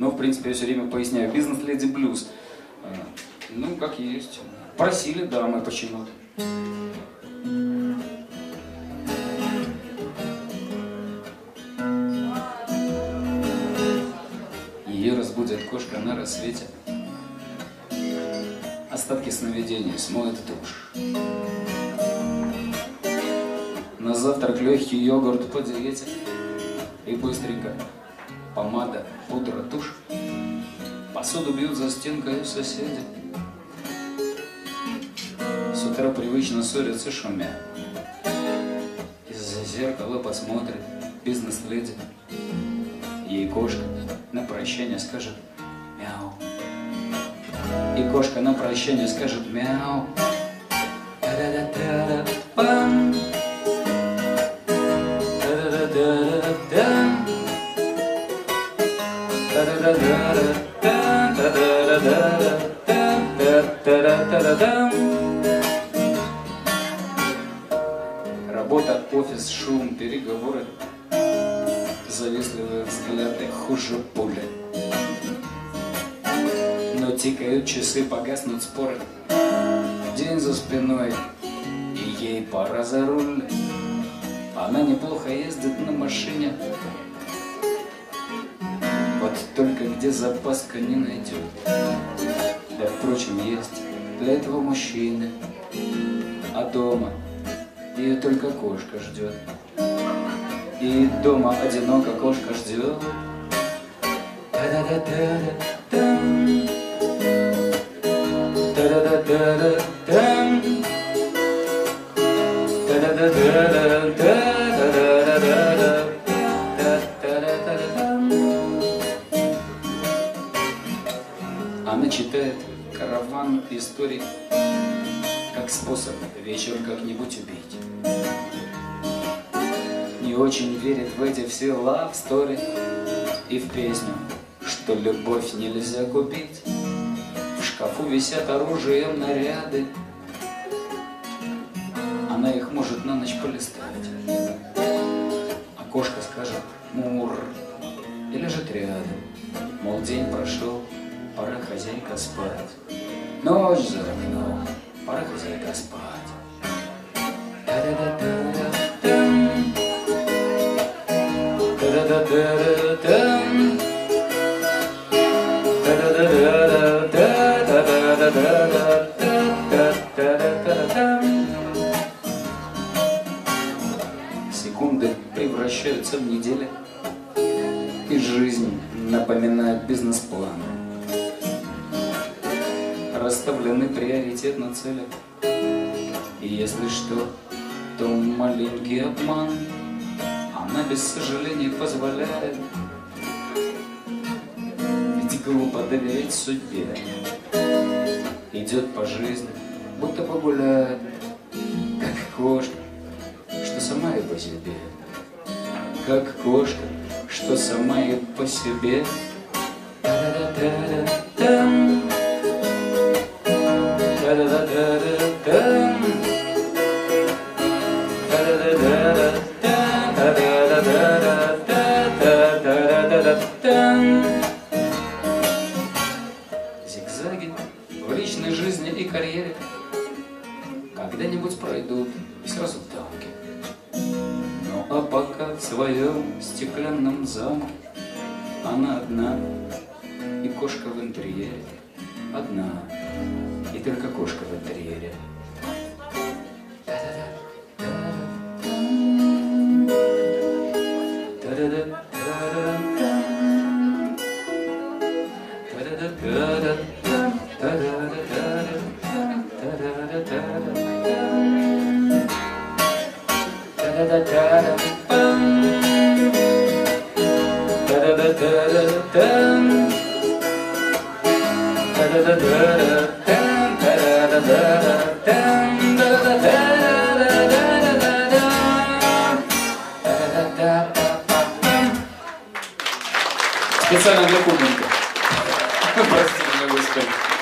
Но, в принципе, я все время поясняю, бизнес-леди блюз. Ну, как есть. Просили дамы почему-то. Ее разбудит кошка на рассвете. Остатки сновидений смоет душ. На завтрак легкий йогурт по диете. И быстренько помада, пудра, тушь. Посуду бьют за стенкой соседи. С утра привычно ссорятся шумя. Из-за зеркала посмотрит бизнес-леди. Ей кошка на прощание скажет мяу. И кошка на прощание скажет мяу. Та-да-да-да-да-пам. Та-да-да-да-да-дам. Та-да-да-да-да-да-да-да-да-да-да-да-да-дам. Работа, офис, шум, переговоры. Завистливые взгляды хуже пули. Но тикают часы, погаснут споры. День за спиной, и ей пора за руль. Она неплохо ездит на машине. Вот только где запаска не найдет. Да, впрочем, есть для этого мужчины. А дома ее только кошка ждет. И дома одиноко кошка ждет. Та-да-да-да-да-дам. Та-да-да-да-да-дам. Та-да-да-да-да-да-да-да-да-да-да-да-да-дам. Она читает караван историй как способ вечер как-нибудь убить. Не очень верит в эти все love story и в песню, что любовь нельзя купить. В шкафу висят оружием наряды. Она их может на ночь полистать. А кошка скажет мур и лежит рядом. Мол, день прошел, пора, хозяйка, спать. Ночь за окном, пора, хозяйка, спать. Та-да-да-да-да-дам. Та-да-да-да-да-дам. Та-да-да-да-да-да-да-да-да-да-да-да-да-да-дам. Секунды превращаются в недели, и жизнь напоминает бизнес-план. Расставлены приоритетно цели, и если что, то маленький обман она без сожалений позволяет. Ведь глупо доверять судьбе. Идет по жизни, будто погуляет, как кошка, что сама и по себе. Как кошка, что сама и по себе. Та-да-да-да-да-дам. Та-да-да-да-да-дам. Та-да-да-да-да-да-да-да-да-да-да-да-да-да-дам. Зигзаги в личной жизни и карьере когда-нибудь пройдут и сразу в дамке. Ну а пока в своем стеклянном замке она одна, и кошка в интерьере. Одна, и только кошка в интерьере. Специально для кухонька. Простите, Господи.